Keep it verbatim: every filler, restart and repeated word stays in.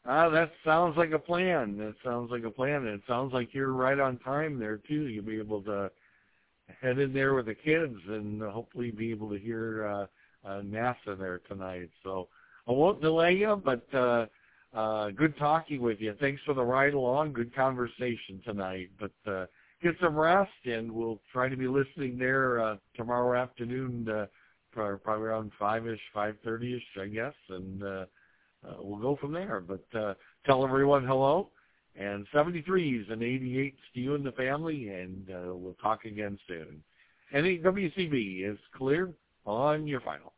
Ah, that sounds like a plan. That sounds like a plan. And it sounds like you're right on time there, too. You'll be able to head in there with the kids and hopefully be able to hear uh, uh, NASA there tonight. So I won't delay you, but uh, uh, good talking with you. Thanks for the ride along. Good conversation tonight. But uh, get some rest, and we'll try to be listening there uh, tomorrow afternoon, uh, probably around five-ish, five thirty-ish, I guess, and uh, uh, we'll go from there. But uh, tell everyone hello, and seventy-threes and eighty-eights to you and the family, and uh, we'll talk again soon. And W C B is clear on your final.